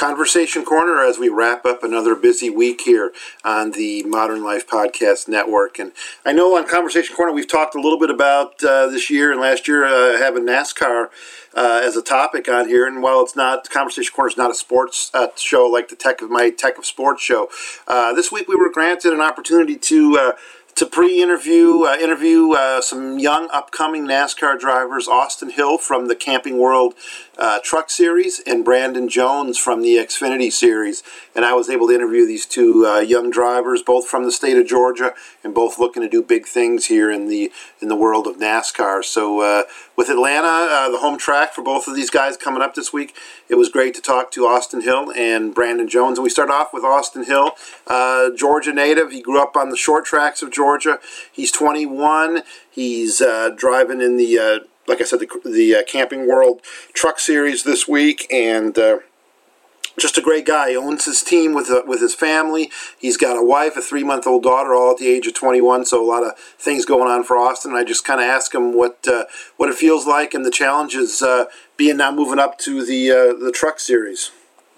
Conversation Corner as we wrap up another busy week here on the Modern Life Podcast Network. And I know on Conversation Corner we've talked a little bit about this year and last year having NASCAR as a topic on here. And while it's not, Conversation Corner is not a sports show like the Tech of Sports show, this week we were granted an opportunity to pre-interview some young upcoming NASCAR drivers, Austin Hill from the Camping World Truck Series and Brandon Jones from the Xfinity Series. And I was able to interview these two young drivers, both from the state of Georgia and both looking to do big things here in the world of NASCAR. So with Atlanta, the home track for both of these guys coming up this week, it was great to talk to Austin Hill and Brandon Jones. And we start off with Austin Hill, Georgia native. He grew up on the short tracks of Georgia. He's 21. He's driving in the, like I said, the Camping World Truck Series this week, and just a great guy. He owns his team with his family. He's got a wife, a 3-month-old daughter, all at the age of 21. So a lot of things going on for Austin. I just kind of asked him what it feels like and the challenges being now moving up to the Truck Series.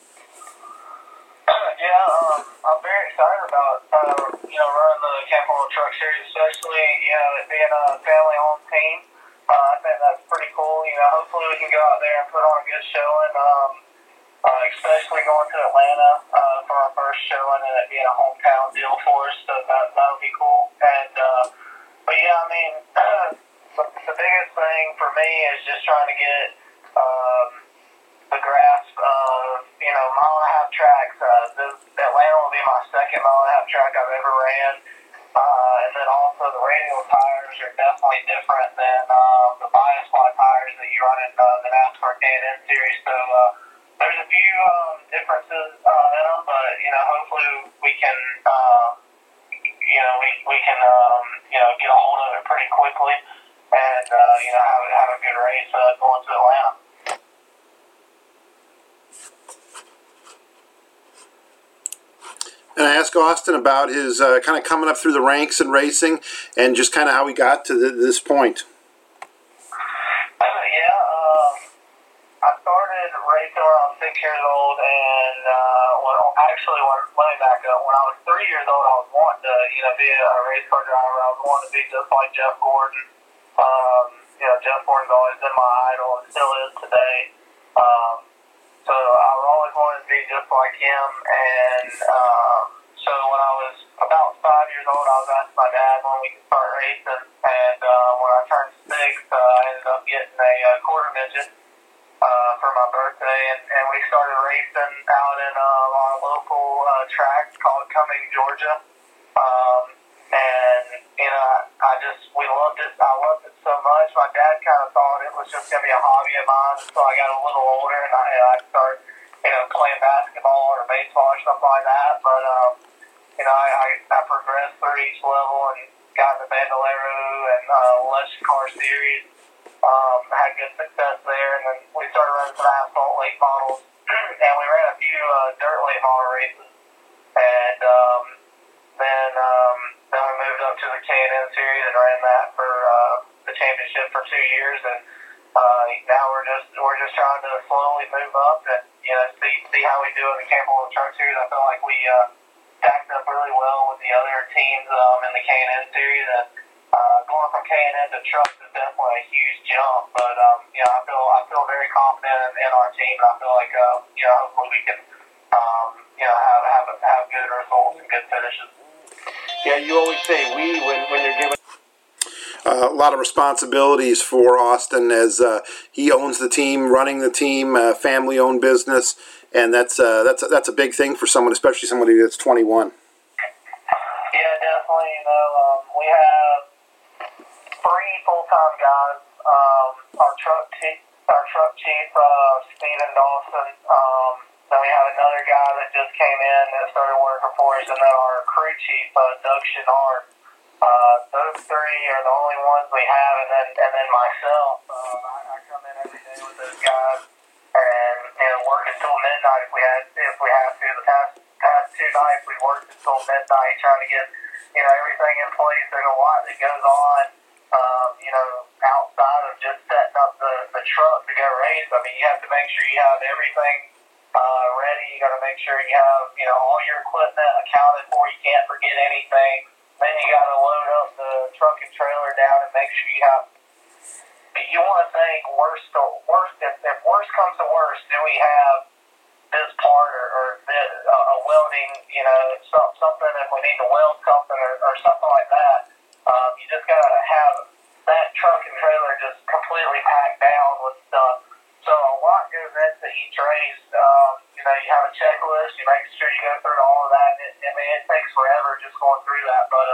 I'm very excited about running the Camping World Truck Series, especially it being a family-owned team. I think that's pretty cool. Hopefully we can go out there and put on a good showing. Especially going to Atlanta for our first showing and it being a hometown deal for us, so that'll be cool. And but yeah, I mean, the biggest thing for me is just trying to get the grasp of mile-and-a-half tracks. Atlanta will be my second mile-and-a-half track I've ever ran, and then also the radial tires are definitely different than the bias fly tires that you run in the NASCAR K&N Series. So there's a few differences in them, but hopefully we can we can get a hold of it pretty quickly and have a good race going to Atlanta. And I asked Austin about his kind of coming up through the ranks in racing and just kind of how he got to this point. I started racing when I was 6 years old, and let me back up. When I was 3 years old, I was wanting to be a race car driver. I was wanting to be just like Jeff Gordon. Jeff Gordon's always been my idol and still is today. So I always wanted to be just like him, and so when I was about 5 years old, I was asking my dad when we could start racing, and when I turned 6, I ended up getting a quarter midget for my birthday, and we started racing out in our local track called Cumming, Georgia, and we loved it. I loved it so much. My dad kind of thought it was just going to be a hobby of mine, so I got a little older and I started, playing basketball or baseball or something like that. But I progressed through each level and got in the Bandolero and Lush Car Series. Had good success there, and then we started running some asphalt late models, and we ran a few dirt late model races, and then we moved up to the K&N Series and ran that for the championship for 2 years, and now we're just trying to slowly move up and see how we do in the Camping World Truck Series. I feel like we stacked up really well with the other teams in the K&N Series, and going from K&N to trucks is definitely a huge jump. But I feel very confident in our team, and I feel like hopefully we can have good results and good finishes. Yeah, you always say we when you're given a lot of responsibilities for Austin as he owns the team, running the team, family-owned business, and that's a big thing for someone, especially somebody that's 21. Yeah, definitely. We have 3 full-time guys. Our truck chief, Steven Dawson. Then we have another guy that just came in that started working for us, and then our crew chief, Doug Chenard. Those 3 are the only ones we have, and then myself. I come in every day with those guys and work until midnight if we have to. The past 2 nights we worked until midnight trying to get everything in place. There's a lot that goes on. Outside of just setting up the truck to go race. I mean, you have to make sure you have everything ready. You got to make sure you have, all your equipment accounted for. You can't forget anything. Then you got to load up the truck and trailer down and make sure you have. You want to think worst. If worst comes to worst, do we have this part or this, a welding? Something if we need to weld something or something like that. You just got to have that truck and trailer just completely packed down with stuff. So a lot goes into each race. You have a checklist. You make sure you go through all of that. It takes forever just going through that. But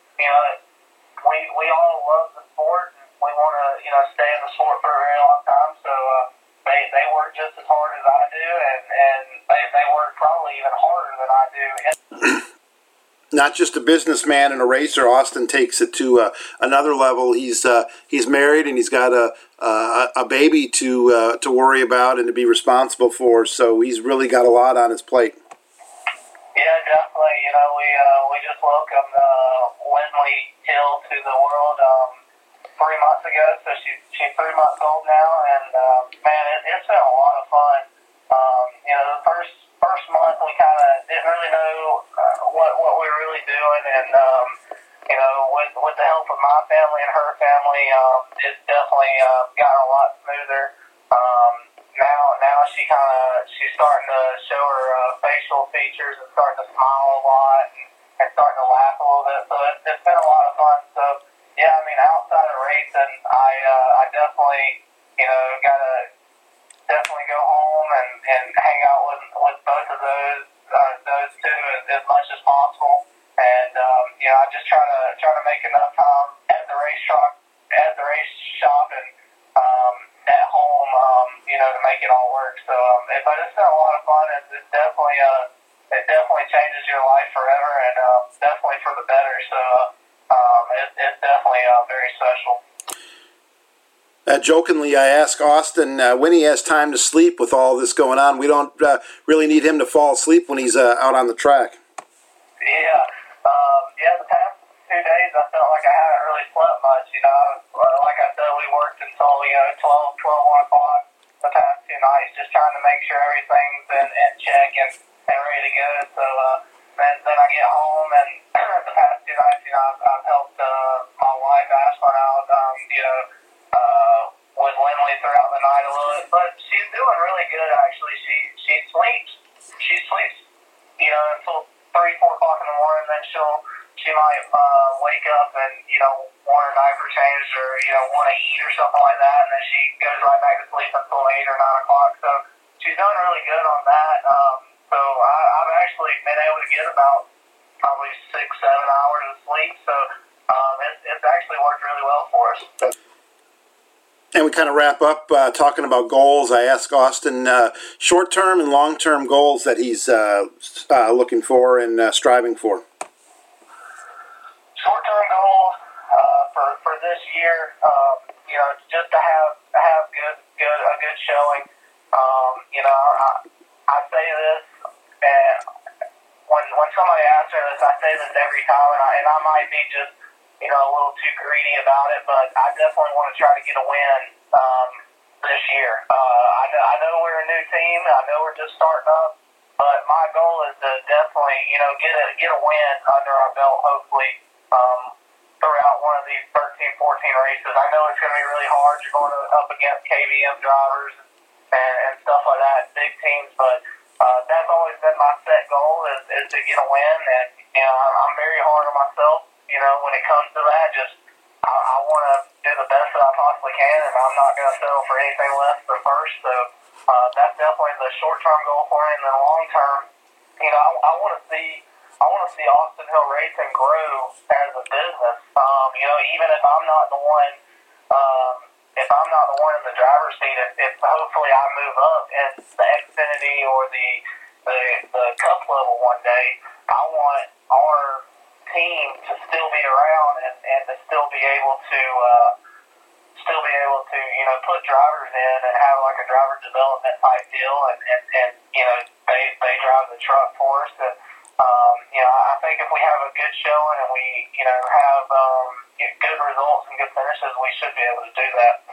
we all love the sport. And we want to stay in the sport for a very long time. So they work just as hard as I do, and they work probably even harder than I do. Not just a businessman and a racer, Austin takes it to another level. He's married and he's got a baby to worry about and to be responsible for. So he's really got a lot on his plate. Yeah, definitely. We just welcomed Lindley Hill to the world 3 months ago. So she's 3 months old now, and man, it's been a lot of fun. The first month we kind of didn't really know what we were really doing, and with the help of my family and her family, it's definitely gotten a lot smoother. Now she's starting to show her facial features and starting to smile a lot and starting to laugh a little bit. So it's been a lot of fun. So yeah, outside of racing, I definitely gotta definitely go home and hang out with both of those two as much as possible. And I just try to make enough time at the race shop and at home, to make it all work. So, but it's been a lot of fun. It's definitely it definitely changes your life forever, and definitely for the better. So, it's definitely very special. Jokingly, I ask Austin when he has time to sleep with all this going on. We don't really need him to fall asleep when he's out on the track. Yeah, the past 2 days I felt like I haven't really slept much. Like I said, we worked until 12, 1 o'clock the past 2 nights, just trying to make sure everything's in check and ready to go. So then I get home, and the past 2 nights, I've helped my wife Ashlyn out, with Lindley throughout the night a little bit. But she's doing really good, actually. She sleeps. She sleeps, until 3, 4 o'clock in the morning. Then she might wake up and want her diaper changed or want to eat or something like that, and then she goes right back to sleep until 8 or 9 o'clock. So she's done really good on that. So I've actually been able to get about probably 6, 7 hours of sleep. So it's actually worked really well for us. And we kind of wrap up talking about goals. I ask Austin short-term and long-term goals that he's looking for and striving for. Short-term goals for this year, just to have a good showing. I say this, and when somebody asks me this, I say this every time, and I might be just a little too greedy about it, but I definitely want to try to get a win this year. I know we're a new team. I know we're just starting up, but my goal is to definitely, get a win under our belt, hopefully, throughout one of these 13, 14 races. I know it's going to be really hard. You're going up against KBM drivers and stuff like that, big teams, but that's always been my set goal is to get a win, and I'm very hard on myself. When it comes to that, I want to do the best that I possibly can, and I'm not going to settle for anything less than first. So that's definitely the short-term goal for me. And then long-term, I want to see Austin Hill Racing grow as a business. Even if I'm not the one, in the driver's seat, if hopefully I move up in the Xfinity or the Cup level one day, I want our team to still be around and to still be able to put drivers in and have like a driver development type deal, and they drive the truck for us. And I think if we have a good showing and we have good results and good finishes, we should be able to do that.